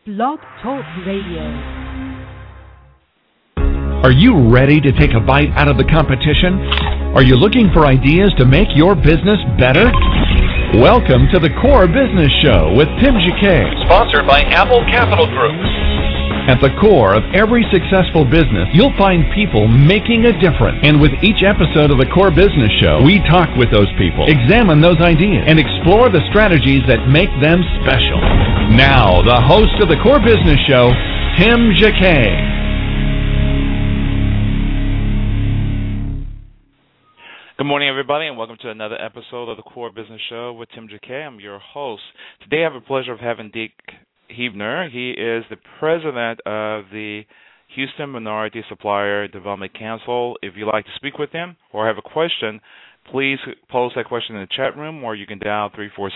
Blog Talk Radio. Are you ready to take a bite out of the competition? Are you looking for ideas to make your business better? Welcome to the Core Business Show with Tim Jacquet, sponsored by Apple Capital Group. At the core of every successful business, you'll find people making a difference. And with each episode of the Core Business Show, we talk with those people, examine those ideas, and explore the strategies that make them special. Now, the host of the Core Business Show, Tim Jacquet. Good morning, everybody, and welcome to another episode of the Core Business Show with Tim Jacquet. I'm your host. Today I have the pleasure of having Dick Heebner. He is the president of the Houston Minority Supplier Development Council. If you'd like to speak with him or have a question, please post that question in the chat room, or you can dial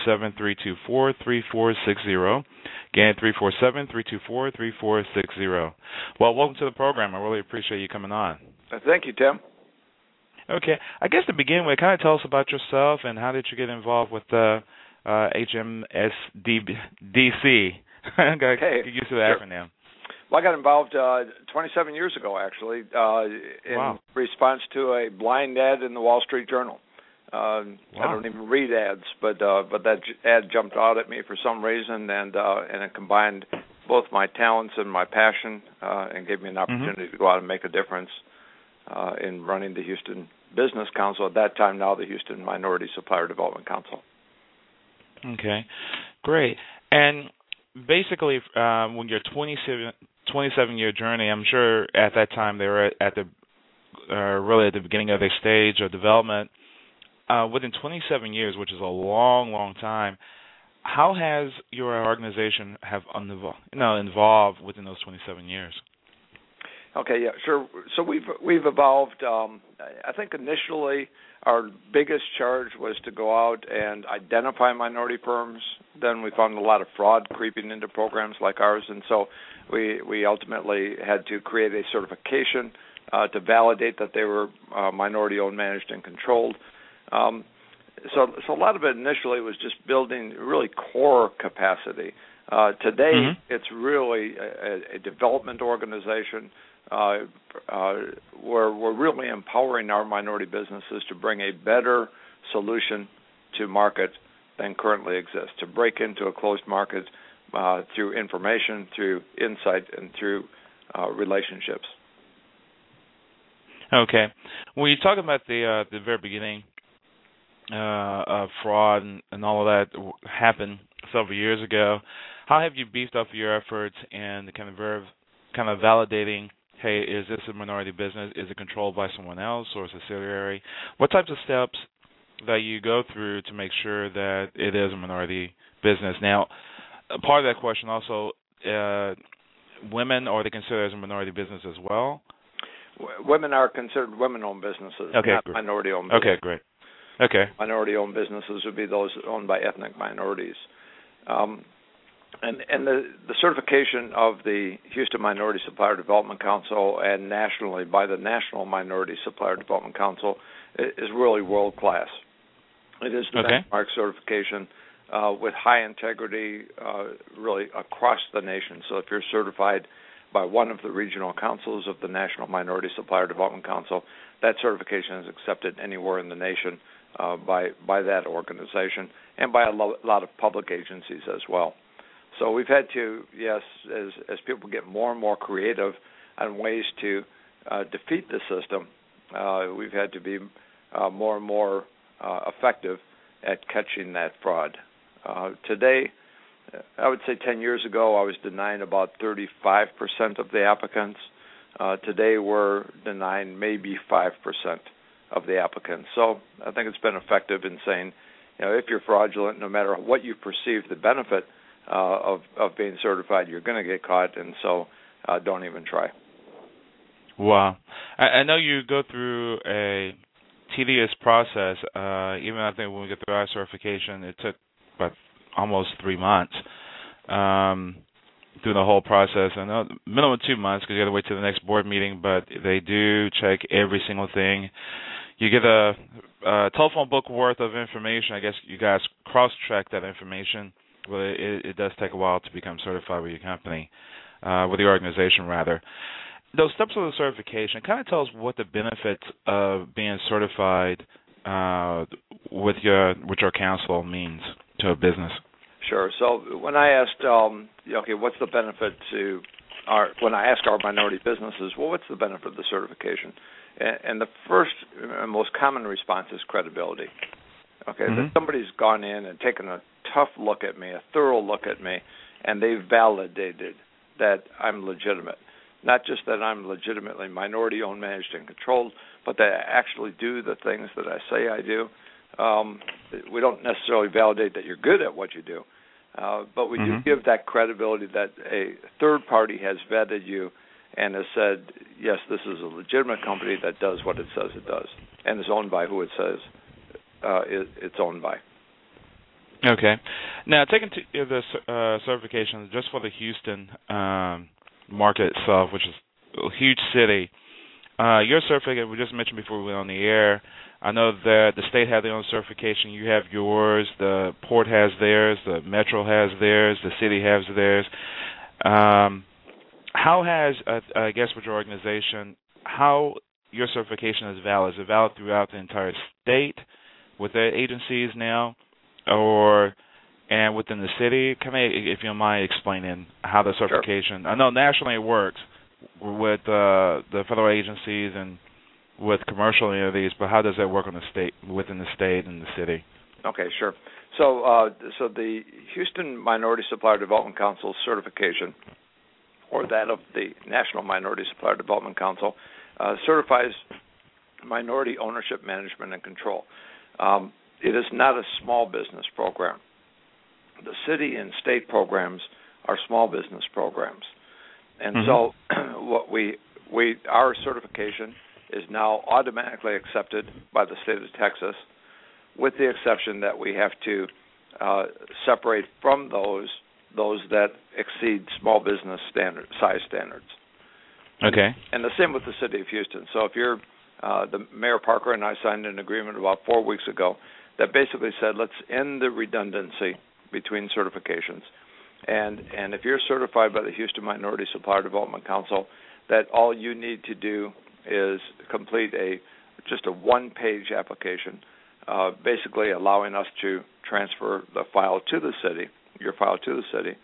347-324-3460. Again, 347-324-3460. Well, welcome to the program. I really appreciate you coming on. Thank you, Tim. Okay. I guess to begin with, kind of tell us about yourself and how did you get involved with the HMSDC? Get used to the acronym. Well, I got involved 27 years ago, actually, in response to a blind ad in the Wall Street Journal. I don't even read ads, but that ad jumped out at me for some reason, and it combined both my talents and my passion, and gave me an opportunity to go out and make a difference in running the Houston Business Council at that time, now the Houston Minority Supplier Development Council. Okay, great. And basically, when your 27-year journey, I'm sure at that time they were at the really at the beginning of their stage of development. Within 27 years, which is a long, long time, how has your organization involved within those 27 years? Okay, yeah, sure. So we've evolved. I think initially our biggest charge was to go out and identify minority firms. Then we found a lot of fraud creeping into programs like ours, and so we ultimately had to create a certification to validate that they were minority-owned, managed, and controlled. So a lot of it initially was just building really core capacity. Today, it's really a development organization. We're really empowering our minority businesses to bring a better solution to market than currently exists, to break into a closed market through information, through insight, and through relationships. Okay. When you talk about the very beginning of fraud and all of that happened several years ago, how have you beefed up your efforts and kind of validating, hey, is this a minority business? Is it controlled by someone else or a subsidiary? What types of steps that you go through to make sure that it is a minority business? Now, part of that question also, women, are they considered as a minority business as well? Women are considered women-owned businesses, not minority-owned businesses. Okay, great. Okay. Minority-owned businesses would be those owned by ethnic minorities. And the certification of the Houston Minority Supplier Development Council and nationally by the National Minority Supplier Development Council is really world-class. It is the benchmark certification with high integrity really across the nation. So if you're certified by one of the regional councils of the National Minority Supplier Development Council, that certification is accepted anywhere in the nation by that organization and by a lot of public agencies as well. So we've had to, as people get more and more creative on ways to defeat the system, we've had to be more and more effective at catching that fraud. Today, I would say 10 years ago, I was denying about 35% of the applicants. Today, we're denying maybe 5% of the applicants. So I think it's been effective in saying, if you're fraudulent, no matter what you perceive the benefit of being certified, you're going to get caught, and so don't even try. Wow. I know you go through a tedious process. Even I think when we get through our certification, it took about almost 3 months through the whole process. I know minimum 2 months because you got to wait till the next board meeting, but they do check every single thing. You get a telephone book worth of information. I guess you guys cross-check that information Well, it does take a while to become certified with your company, with your organization, rather. Those steps of the certification kind of tell us what the benefits of being certified with your council means to a business. Sure. So when I asked, what's the benefit to when I ask our minority businesses, well, what's the benefit of the certification? And the first and most common response is credibility. Okay, that somebody's gone in and taken a tough look at me, a thorough look at me, and they've validated that I'm legitimate. Not just that I'm legitimately minority-owned, managed, and controlled, but that I actually do the things that I say I do. We don't necessarily validate that you're good at what you do, but we do give that credibility that a third party has vetted you and has said, yes, this is a legitimate company that does what it says it does and is owned by who it says it's owned by. Okay. Now, taking the certification just for the Houston market itself, which is a huge city, your certificate, we just mentioned before we went on the air, I know that the state has their own certification. You have yours. The port has theirs. The metro has theirs. The city has theirs. How has, I guess, with your organization, how your certification is valid? Is it valid throughout the entire state with the agencies now, and within the city? Can I, if you don't mind explaining how the certification? Sure. I know nationally it works with the federal agencies and with commercial entities, but how does that work on the state, within the state and the city? Okay, sure. So the Houston Minority Supplier Development Council certification, or that of the National Minority Supplier Development Council, certifies minority ownership, management, and control. It is not a small business program. The city and state programs are small business programs. And so what our certification is now automatically accepted by the state of Texas, with the exception that we have to separate from those that exceed small business size standards. Okay. And the same with the city of Houston. So if you're the Mayor Parker and I signed an agreement about 4 weeks ago that basically said let's end the redundancy between certifications. And if you're certified by the Houston Minority Supplier Development Council, that all you need to do is complete just a one-page application, basically allowing us to transfer the file to the city, your file to the city,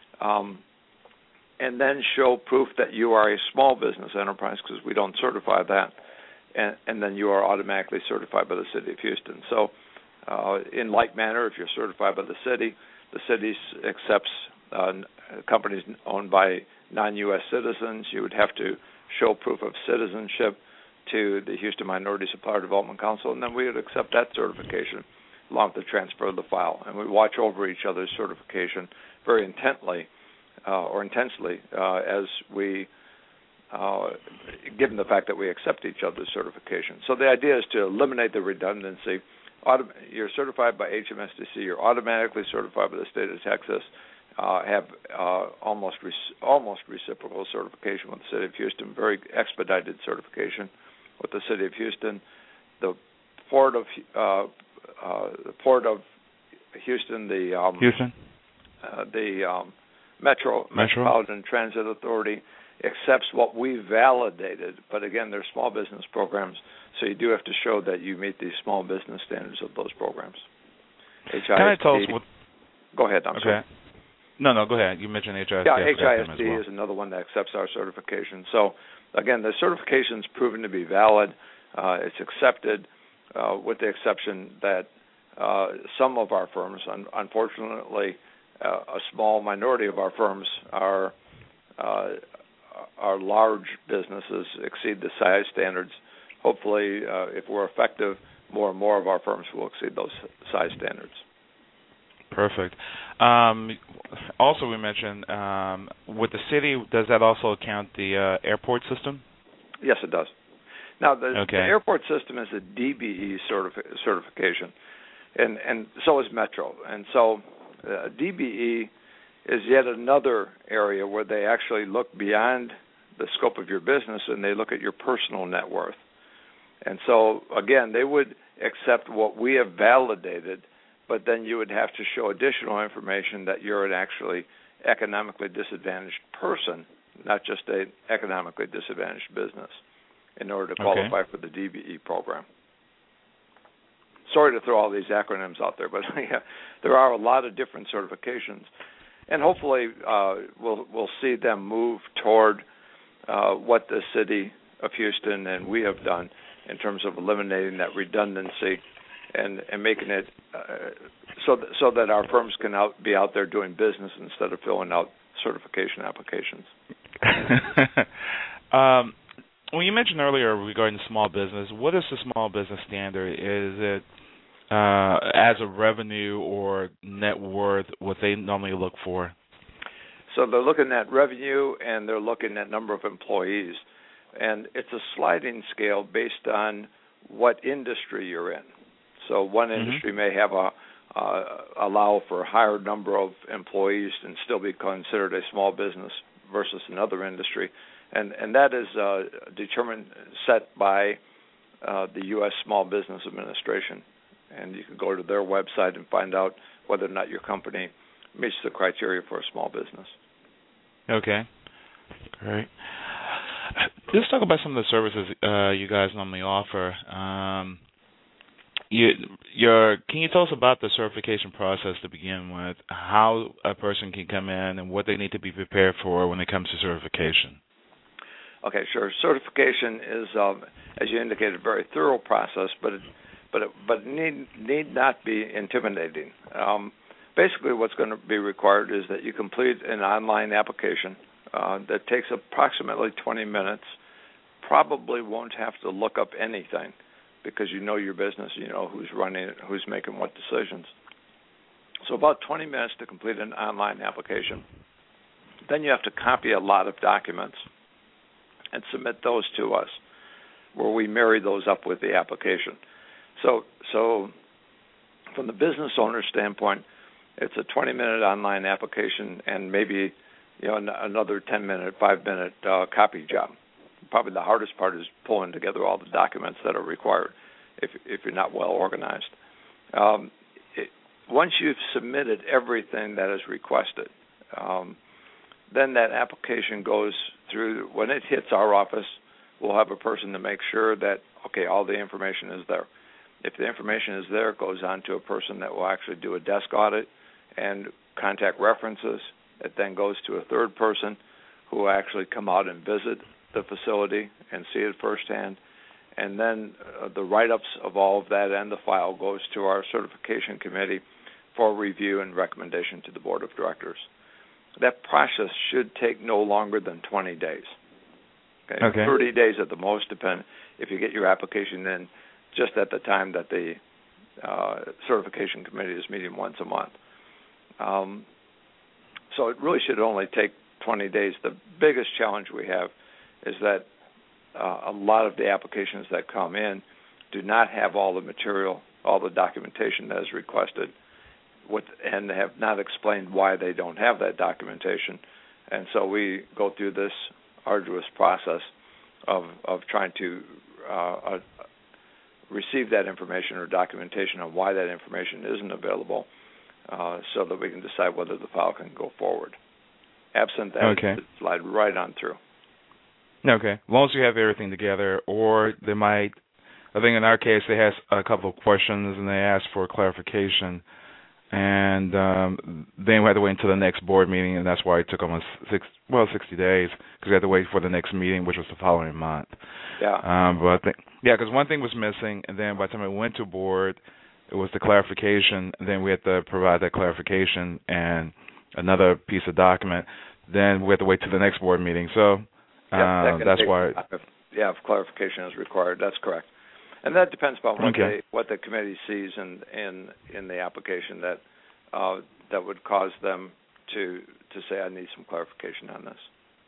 and then show proof that you are a small business enterprise, because we don't certify that, and then you are automatically certified by the city of Houston. So in like manner, if you're certified by the city accepts companies owned by non-U.S. citizens. You would have to show proof of citizenship to the Houston Minority Supplier Development Council, and then we would accept that certification along with the transfer of the file. And we watch over each other's certification very intensely as we, given the fact that we accept each other's certification. So the idea is to eliminate the redundancy. You're certified by HMSDC. You're automatically certified by the state of Texas. Have almost reciprocal certification with the city of Houston. Very expedited certification with the city of Houston. The port of Houston. The Metropolitan Transit Authority accepts what we validated, but again, they're small business programs, so you do have to show that you meet the small business standards of those programs. HISD. Can I tell us what? Go ahead. I'm sorry. No, go ahead. You mentioned HISD. Yeah, HISD is another one that accepts our certification. So, again, the certification's proven to be valid. It's accepted, with the exception that some of our firms, unfortunately, a small minority of our firms are large businesses, exceed the size standards. Hopefully, if we're effective, more and more of our firms will exceed those size standards. Perfect. Also, we mentioned with the city, does that also count the airport system? Yes, it does. Now, the airport system is a DBE certification, and so is Metro. And so DBE is yet another area where they actually look beyond the scope of your business and they look at your personal net worth. And so, again, they would accept what we have validated but then you would have to show additional information that you're an actually economically disadvantaged person, not just an economically disadvantaged business, in order to qualify for the DBE program. Sorry to throw all these acronyms out there, but yeah, there are a lot of different certifications, and hopefully we'll see them move toward what the city of Houston and we have done in terms of eliminating that redundancy and making it so that our firms can be out there doing business instead of filling out certification applications. Well, you mentioned earlier regarding small business. What is the small business standard? Is it as a revenue or net worth, what they normally look for? So they're looking at revenue and they're looking at number of employees. And it's a sliding scale based on what industry you're in. So one industry may have allow for a higher number of employees and still be considered a small business versus another industry. And that is set by the U.S. Small Business Administration. And you can go to their website and find out whether or not your company meets the criteria for a small business. Okay, great. Let's talk about some of the services you guys normally offer. Can you tell us about the certification process to begin with, how a person can come in and what they need to be prepared for when it comes to certification? Okay, sure. Certification is, as you indicated, a very thorough process, but it need not be intimidating. Basically, what's going to be required is that you complete an online application that takes approximately 20 minutes. Probably won't have to look up anything because you know your business, you know who's running it, who's making what decisions. So about 20 minutes to complete an online application. Then you have to copy a lot of documents and submit those to us, where we marry those up with the application. So from the business owner's standpoint, it's a 20-minute online application and maybe another 10-minute, 5-minute copy job. Probably the hardest part is pulling together all the documents that are required if you're not well organized. Once you've submitted everything that is requested, then that application goes through. When it hits our office, we'll have a person to make sure that, all the information is there. If the information is there, it goes on to a person that will actually do a desk audit and contact references. It then goes to a third person who will actually come out and visit the facility and see it firsthand. And then the write-ups of all of that and the file goes to our certification committee for review and recommendation to the board of directors. That process should take no longer than 20 days. Okay. 30 days at the most, depend if you get your application in just at the time that the certification committee is meeting once a month. So it really should only take 20 days. The biggest challenge we have is that a lot of the applications that come in do not have all the material, all the documentation that is requested, and have not explained why they don't have that documentation. And so we go through this arduous process of trying to receive that information or documentation on why that information isn't available so that we can decide whether the file can go forward. Absent that, it slide right on through. Okay. As long as you have everything together, or they might, I think in our case, they ask a couple of questions and they ask for clarification, and then we had to wait until the next board meeting, and that's why it took almost 60 days, because we had to wait for the next meeting, which was the following month. Yeah. But I think, because one thing was missing, and then by the time it went to board, it was the clarification, and then we had to provide that clarification and another piece of document. Then we had to wait till the next board meeting. So that's why. Yeah, if clarification is required, that's correct. And that depends upon what the committee sees in the application that would cause them to say, I need some clarification on this.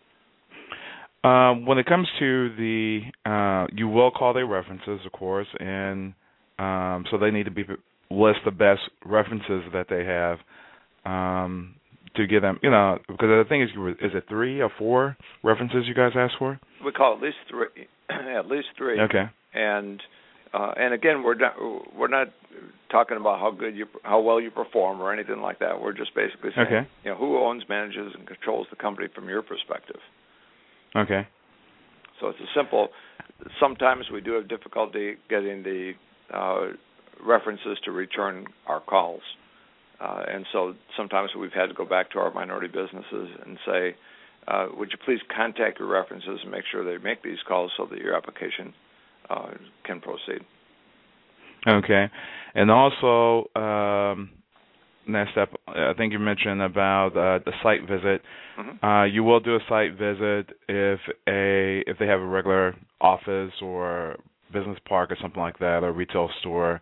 When it comes to the, you will call their references, of course, and so they need to list the best references that they have to give them, because the thing is it 3 or 4 references you guys ask for? We call at least 3. At least 3. Okay. And again, we're not talking about how well you perform or anything like that. We're just basically saying, who owns, manages, and controls the company from your perspective. Okay. So it's a simple. Sometimes we do have difficulty getting the references to return our calls, and so sometimes we've had to go back to our minority businesses and say, would you please contact your references and make sure they make these calls so that your application can proceed. Okay. And also, next step, I think you mentioned about the site visit. Mm-hmm. You will do a site visit if they have a regular office or business park or something like that, or retail store.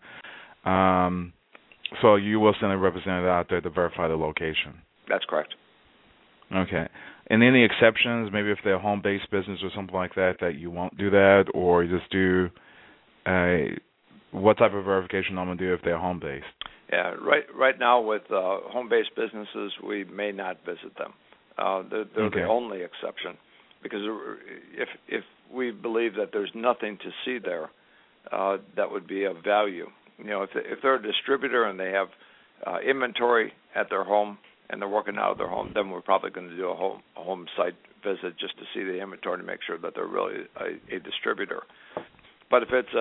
So you will send a representative out there to verify the location. That's correct. Okay. And any exceptions, maybe if they're a home-based business or something like that, that you won't do that, or you just do what type of verification I'm going to do if they're home-based? Yeah, right now with home-based businesses, we may not visit them. They're the only exception, because if we believe that there's nothing to see there, that would be of value. If they're a distributor and they have inventory at their home and they're working out of their home, then we're probably going to do a home site visit just to see the inventory to make sure that they're really a distributor. But if it's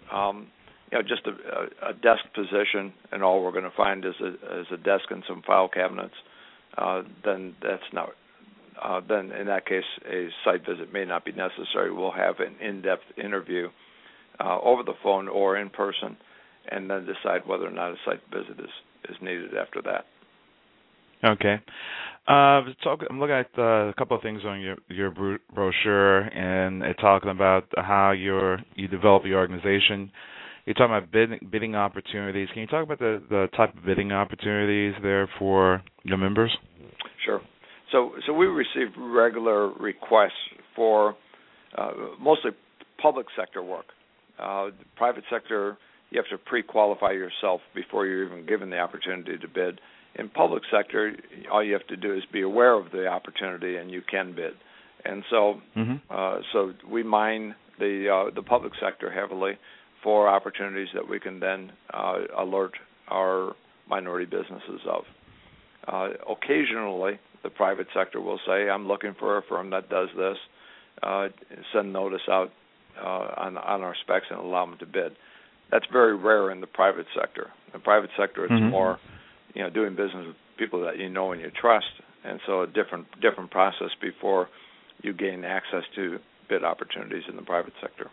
just a desk position and all we're going to find is a desk and some file cabinets, then that's not. Then in that case, a site visit may not be necessary. We'll have an in-depth interview over the phone or in person, and then decide whether or not a site visit is needed after that. Okay. I'm looking at a couple of things on your brochure, and it's talking about how you develop your organization. You're talking about bidding opportunities. Can you talk about the type of bidding opportunities there for your members? Sure. So we receive regular requests for mostly public sector work. The private sector, you have to pre-qualify yourself before you're even given the opportunity to bid. In public sector, all you have to do is be aware of the opportunity, and you can bid. And so, so we mine the public sector heavily for opportunities that we can then alert our minority businesses of. Occasionally, the private sector will say, "I'm looking for a firm that does this." Send notice out on our specs and allow them to bid. That's very rare in the private sector. In the private sector, it's more, doing business with people that you know and you trust, and so a different process before you gain access to bid opportunities in the private sector.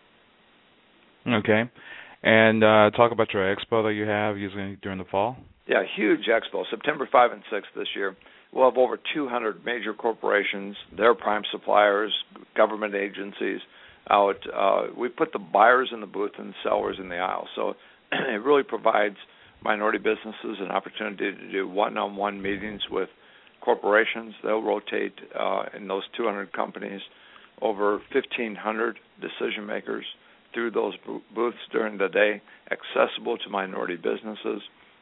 Okay. And talk about your expo that you have usually during the fall. Yeah, huge expo, September 5 and 6 this year. We'll have over 200 major corporations, their prime suppliers, government agencies out. We put the buyers in the booth and sellers in the aisle. So it really provides minority businesses an opportunity to do one-on-one meetings with corporations. They'll rotate in those 200 companies over 1,500 decision makers through those booths during the day, accessible to minority businesses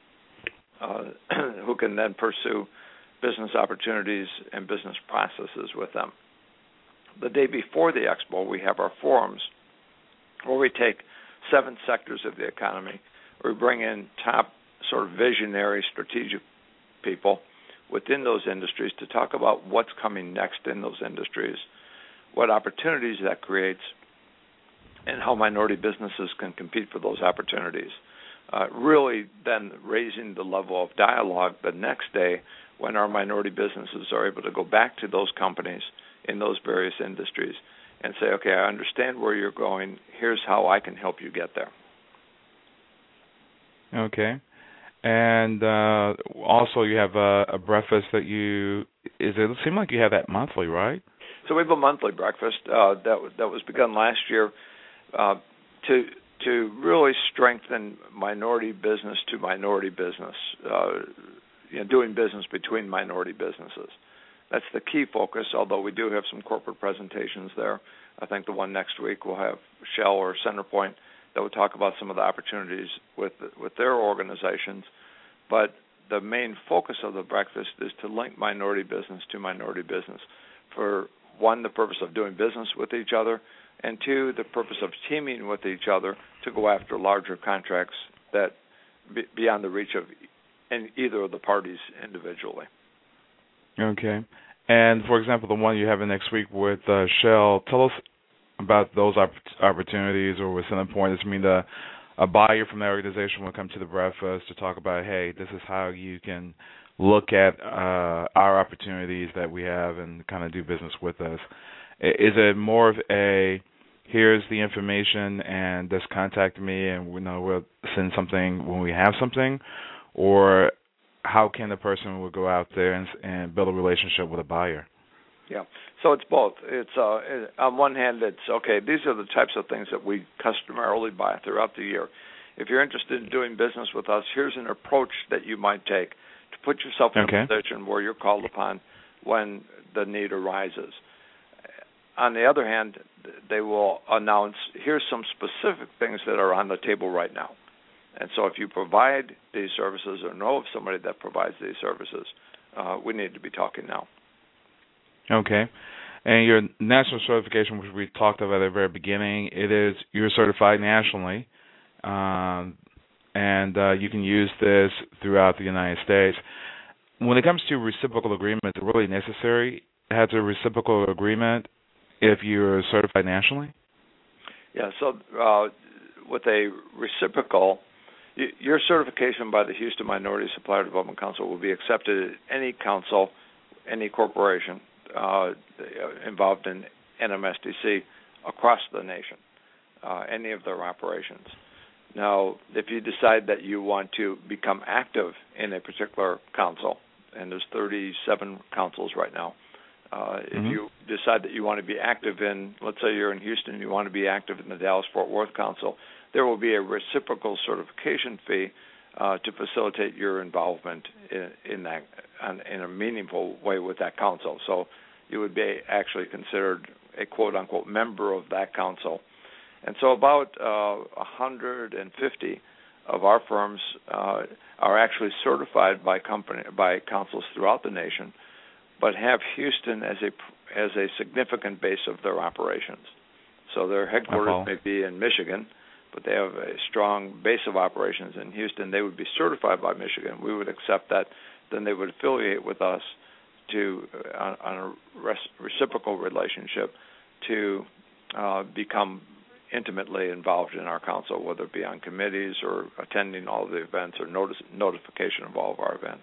who can then pursue business opportunities and business processes with them. The day before the expo, we have our forums where we take 7 sectors of the economy. We bring in top sort of visionary strategic people within those industries to talk about what's coming next in those industries, what opportunities that creates, and how minority businesses can compete for those opportunities. Really then raising the level of dialogue the next day when our minority businesses are able to go back to those companies in those various industries and say, okay, I understand where you're going. Here's how I can help you get there. Okay. And also you have a breakfast that it seems like you have that monthly, right? So we have a monthly breakfast that was begun last year to really strengthen minority business to minority business, doing business between minority businesses. That's the key focus, although we do have some corporate presentations there. I think the one next week we'll have Shell or Centerpoint that will talk about some of the opportunities with their organizations. But the main focus of the breakfast is to link minority business to minority business for, one, the purpose of doing business with each other, and two, the purpose of teaming with each other to go after larger contracts that beyond the reach of either of the parties individually. Okay. And, for example, the one you're having next week with Shell, tell us about those opportunities, or with CenterPoint. I mean, a buyer from that organization will come to the breakfast to talk about, hey, this is how you can look at our opportunities that we have and kind of do business with us. Is it more of a, here's the information and just contact me and we'll send something when we have something, or how can the person will go out there and build a relationship with a buyer? Yeah, so it's both. It's on one hand, it's okay. These are the types of things that we customarily buy throughout the year. If you're interested in doing business with us, here's an approach that you might take to put yourself in a position where you're called upon when the need arises. On the other hand, they will announce, here's some specific things that are on the table right now. And so if you provide these services or know of somebody that provides these services, we need to be talking now. Okay. And your national certification, which we talked about at the very beginning, you're certified nationally, and you can use this throughout the United States. When it comes to reciprocal agreements, is it really necessary to have a reciprocal agreement if you're certified nationally? Yeah, so with a reciprocal, your certification by the Houston Minority Supplier Development Council will be accepted at any council, any corporation involved in NMSDC across the nation, any of their operations. Now, if you decide that you want to become active in a particular council, and there's 37 councils right now, if you decide that you want to be active in, let's say you're in Houston, you want to be active in the Dallas-Fort Worth Council, there will be a reciprocal certification fee to facilitate your involvement in that in a meaningful way with that council. So you would be actually considered a quote-unquote member of that council. And so about 150 of our firms are actually certified by councils throughout the nation, but have Houston as a significant base of their operations. So their headquarters may be in Michigan, but they have a strong base of operations in Houston. They would be certified by Michigan. We would accept that. Then they would affiliate with us on a reciprocal relationship to become intimately involved in our council, whether it be on committees or attending all of the events or notification of all of our events.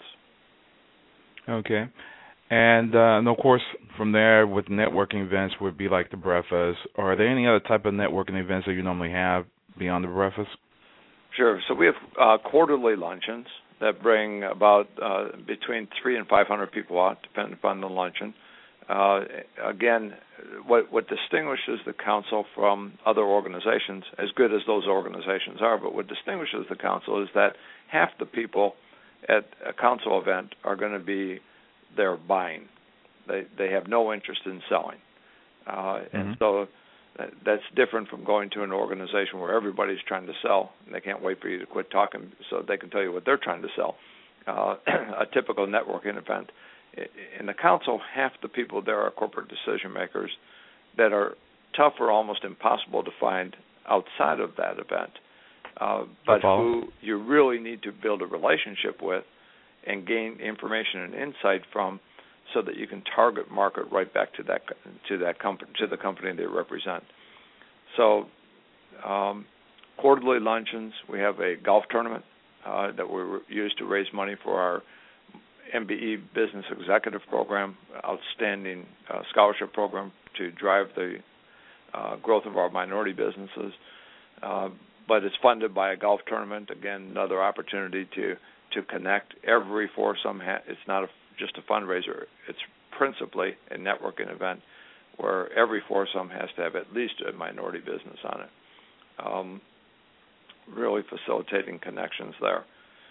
Okay. And of course, from there, with networking events would be like the breakfast. Are there any other type of networking events that you normally have beyond the breakfast? Sure. So we have quarterly luncheons that bring about between 300 and 500 people out, depending upon the luncheon. Again, what distinguishes the council from other organizations, as good as those organizations are, but what distinguishes the council is that half the people at a council event are going to be there buying. They have no interest in selling. And so that's different from going to an organization where everybody's trying to sell, and they can't wait for you to quit talking so they can tell you what they're trying to sell. A typical networking event. In the council, half the people there are corporate decision makers that are tough or almost impossible to find outside of that event, but who you really need to build a relationship with and gain information and insight from, so that you can target market right back to the company they represent. So, quarterly luncheons. We have a golf tournament that we use to raise money for our MBE Business Executive Program, outstanding scholarship program to drive the growth of our minority businesses. But it's funded by a golf tournament. Again, another opportunity to connect. Every foursome, it's not just a fundraiser. It's principally a networking event where every foursome has to have at least a minority business on it. Really facilitating connections there.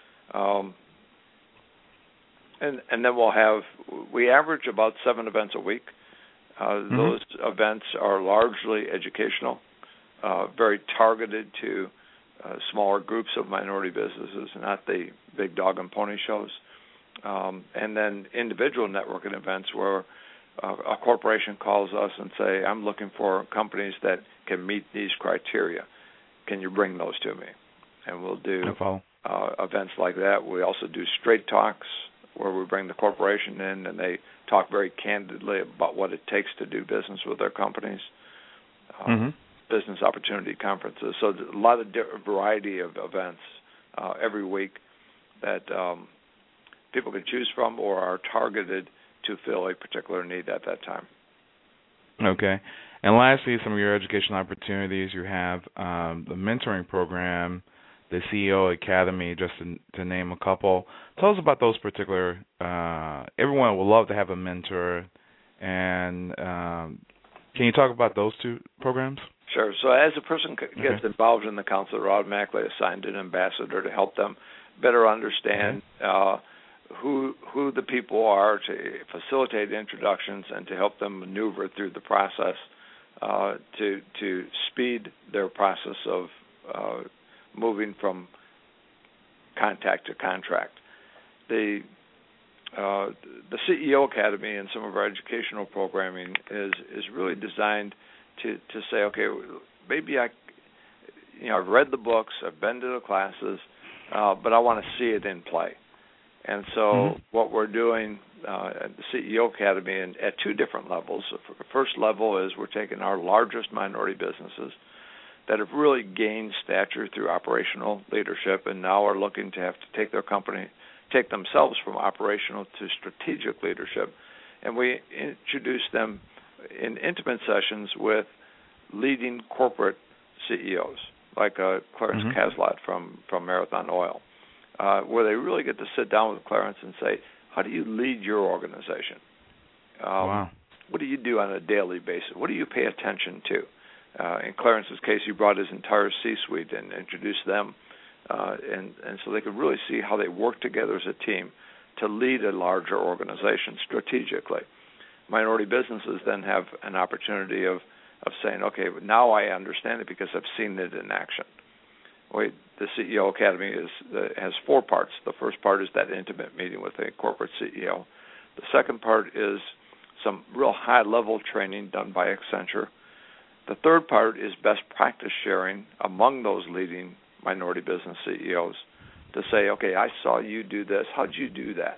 And then we average about 7 events a week. Those events are largely educational, very targeted to smaller groups of minority businesses, not the big dog and pony shows. And then individual networking events where a corporation calls us and say, I'm looking for companies that can meet these criteria. Can you bring those to me? And we'll do events like that. We also do straight talks where we bring the corporation in and they talk very candidly about what it takes to do business with their companies. Business opportunity conferences. So a lot of variety of events every week that people can choose from or are targeted to fill a particular need at that time. Okay. And lastly, some of your education opportunities. You have the mentoring program, the CEO Academy, just to name a couple. Tell us about those particular. Everyone would love to have a mentor, and can you talk about those two programs? Sure. So as a person gets involved in the council, they're automatically assigned an ambassador to help them better understand who the people are, to facilitate introductions, and to help them maneuver through the process to speed their process of moving from contact to contract. The CEO Academy and some of our educational programming is really designed to say, okay, maybe I've read the books, I've been to the classes, but I want to see it in play. And so what we're doing at the CEO Academy and at two different levels. The first level is we're taking our largest minority businesses that have really gained stature through operational leadership and now are looking to have to take themselves from operational to strategic leadership. And we introduce them in intimate sessions with leading corporate CEOs like Clarence Caslot from Marathon Oil, where they really get to sit down with Clarence and say, how do you lead your organization? What do you do on a daily basis? What do you pay attention to? In Clarence's case, he brought his entire C-suite and introduced them, and so they could really see how they work together as a team to lead a larger organization strategically. Minority businesses then have an opportunity of saying, okay, now I understand it because I've seen it in action. The CEO Academy has four parts. The first part is that intimate meeting with a corporate CEO. The second part is some real high-level training done by Accenture. The third part is best practice sharing among those leading minority business CEOs to say, okay, I saw you do this. How'd you do that?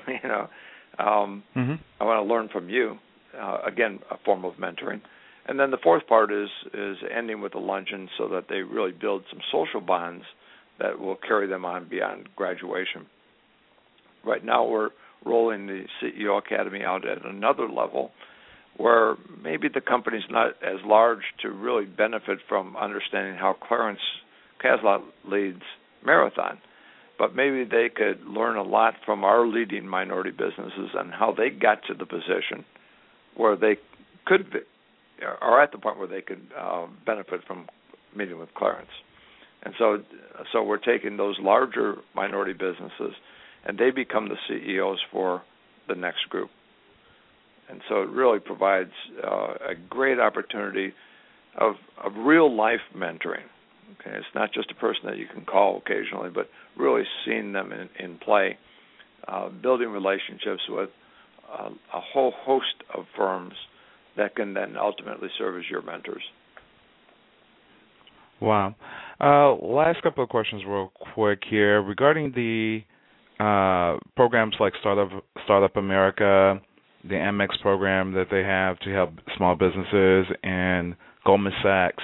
I want to learn from you. Again, a form of mentoring. And then the fourth part is ending with a luncheon so that they really build some social bonds that will carry them on beyond graduation. Right now we're rolling the CEO Academy out at another level where maybe the company's not as large to really benefit from understanding how Clarence Caslot leads Marathon, but maybe they could learn a lot from our leading minority businesses and how they got to the position where they could be, or at the point where they could benefit from meeting with Clarence. And so we're taking those larger minority businesses, and they become the CEOs for the next group. And so it really provides a great opportunity of real-life mentoring. Okay, it's not just a person that you can call occasionally, but really seeing them in play, building relationships with a whole host of firms that can then ultimately serve as your mentors. Wow. Last couple of questions real quick here. Regarding the programs like Startup America, the Amex program that they have to help small businesses, and Goldman Sachs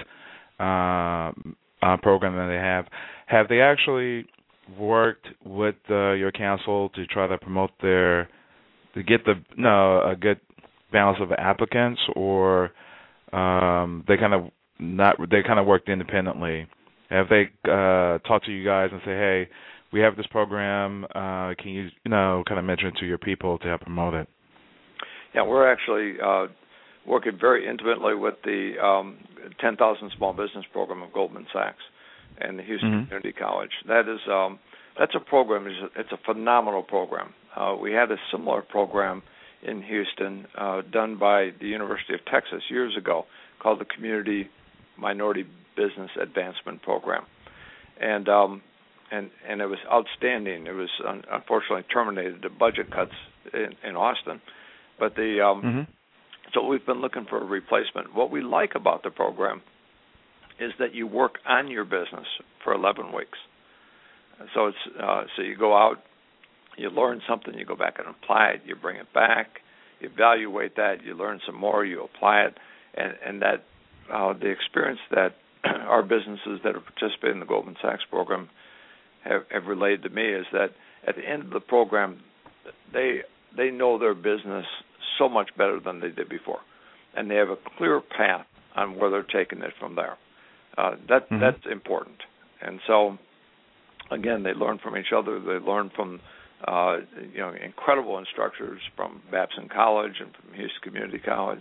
program that have they actually worked with your council to try to promote to get a good balance of applicants, or they kind of worked independently? Have they talked to you guys and say, hey, we have this program, can you kind of mention it to your people to help promote it? Yeah, we're actually working very intimately with the 10,000 Small Business Program of Goldman Sachs and the Houston Community College. That's a program. It's a phenomenal program. We had a similar program in Houston done by the University of Texas years ago called the Community Minority Business Advancement Program, and it was outstanding. It was unfortunately terminated to budget cuts in Austin, but so we've been looking for a replacement. What we like about the program is that you work on your business for 11 weeks. So it's so you go out, you learn something, you go back and apply it, you bring it back, you evaluate that, you learn some more, you apply it, and that the experience that our businesses that have participated in the Goldman Sachs program have relayed to me is that at the end of the program, they know their business so much better than they did before, and they have a clear path on where they're taking it from there. That's important. And so, again, they learn from each other. They learn from incredible instructors from Babson College and from Houston Community College,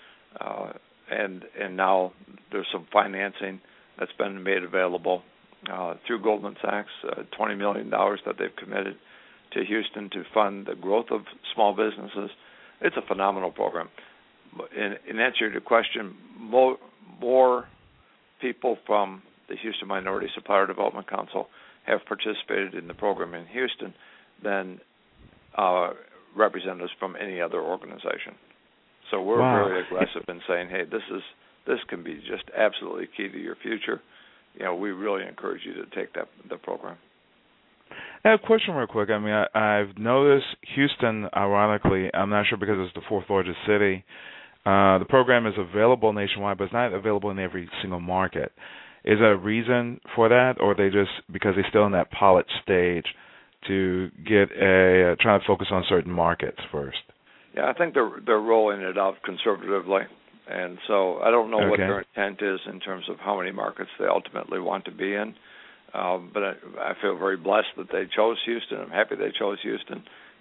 and now there's some financing that's been made available through Goldman Sachs, $20 million that they've committed to Houston to fund the growth of small businesses. It's a phenomenal program. In answer to your question, more people from the Houston Minority Supplier Development Council have participated in the program in Houston than representatives from any other organization. So we're very aggressive in saying, hey, this can be just absolutely key to your future. We really encourage you to take the program. I have a question real quick. I mean, I've noticed Houston, ironically, I'm not sure because it's the fourth largest city, the program is available nationwide, but it's not available in every single market. Is there a reason for that, or are they just because they're still in that pilot stage to get trying to focus on certain markets first? Yeah, I think they're rolling it out conservatively, and so I don't know what their intent is in terms of how many markets they ultimately want to be in. But I feel very blessed that they chose Houston. I'm happy they chose Houston.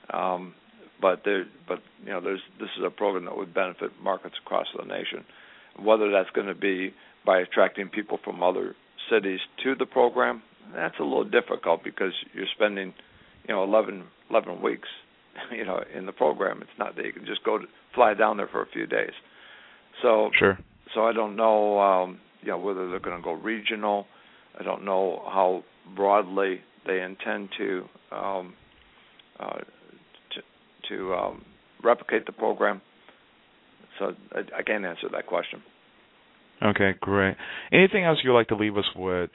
But this is a program that would benefit markets across the nation. Whether that's going to be by attracting people from other cities to the program, that's a little difficult because you're spending 11 weeks in the program. It's not that you can just fly down there for a few days. So sure. So I don't know whether they're going to go regional. I don't know how broadly they intend to replicate the program. So I can't answer that question. Okay, great. Anything else you'd like to leave us with?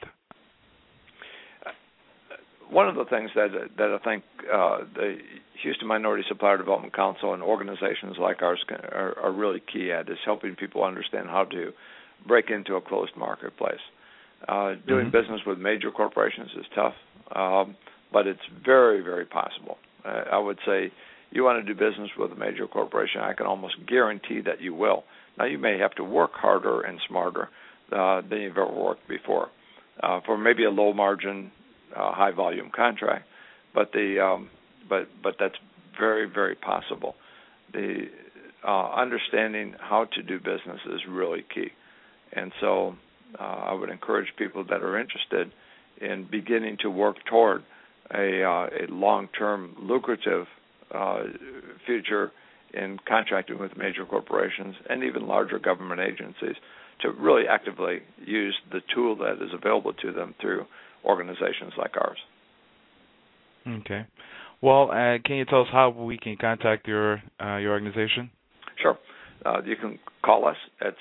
One of the things that I think the Houston Minority Supplier Development Council and organizations like ours are really key at is helping people understand how to break into a closed marketplace. Doing business with major corporations is tough, but it's very, very possible. I would say you want to do business with a major corporation, I can almost guarantee that you will. Now, you may have to work harder and smarter than you've ever worked before for maybe a low-margin, high-volume contract, but that's very, very possible. The understanding how to do business is really key, and so I would encourage people that are interested in beginning to work toward a long-term, lucrative future in contracting with major corporations and even larger government agencies to really actively use the tool that is available to them through organizations like ours. Okay. Well, can you tell us how we can contact your organization? Sure. You can call us at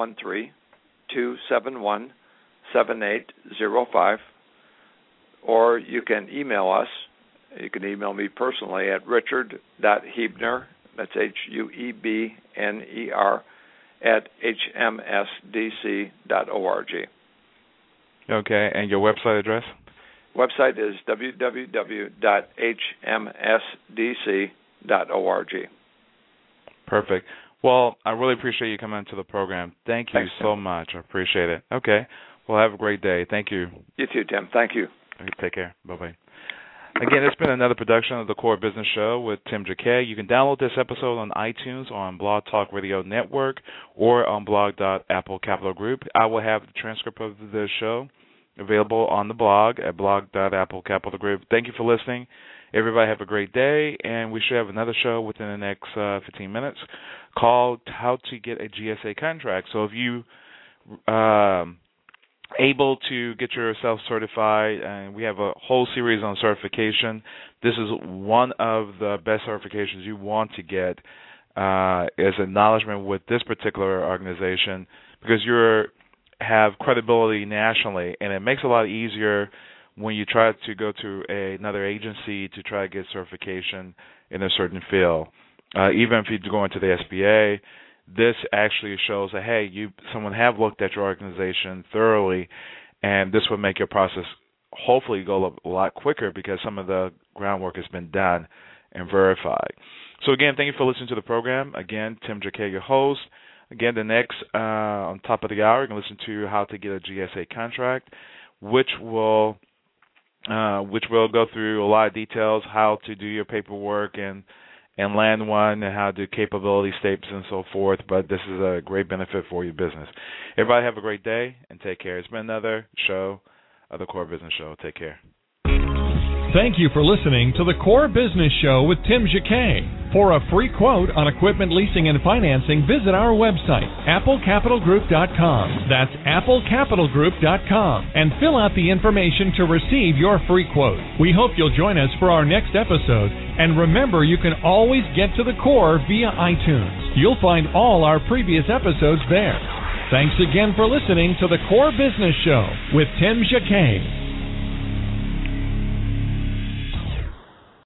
713-271-7805, or you can email us. You can email me personally at richard.huebner, that's Huebner, @hmsdc.org. Okay, and your website address? Website is www.hmsdc.org. Perfect. Well, I really appreciate you coming into the program. Thank you so much. I appreciate it. Okay. Well, have a great day. Thank you. You too, Tim. Thank you. Take care. Bye-bye. Again, it's been another production of the Core Business Show with Tim Jacquet. You can download this episode on iTunes or on Blog Talk Radio Network or on blog.apple Capital Group. I will have the transcript of the show available on the blog at blog.apple Capital Group. Thank you for listening. Everybody have a great day, and we should have another show within the next 15 minutes called How to Get a GSA Contract. So if you able to get yourself certified, and we have a whole series on certification. This is one of the best certifications you want to get as acknowledgement with this particular organization because you have credibility nationally, and it makes it a lot easier when you try to go to another agency to try to get certification in a certain field. Even if you go into the SBA, this actually shows that, hey, someone have looked at your organization thoroughly, and this would make your process hopefully go a lot quicker because some of the groundwork has been done and verified. So again, thank you for listening to the program. Again, Tim Jacquet, your host. Again, the next on top of the hour, you're going to listen to how to get a GSA contract, which will go through a lot of details, how to do your paperwork and land one, and how to do capability statements and so forth. But this is a great benefit for your business. Everybody have a great day and take care. It's been another show of the Core Business Show. Take care. Thank you for listening to the Core Business Show with Tim Jacquet. For a free quote on equipment leasing and financing, visit our website, applecapitalgroup.com. That's applecapitalgroup.com, and fill out the information to receive your free quote. We hope you'll join us for our next episode. And remember, you can always get to the Core via iTunes. You'll find all our previous episodes there. Thanks again for listening to the Core Business Show with Tim Jacquet.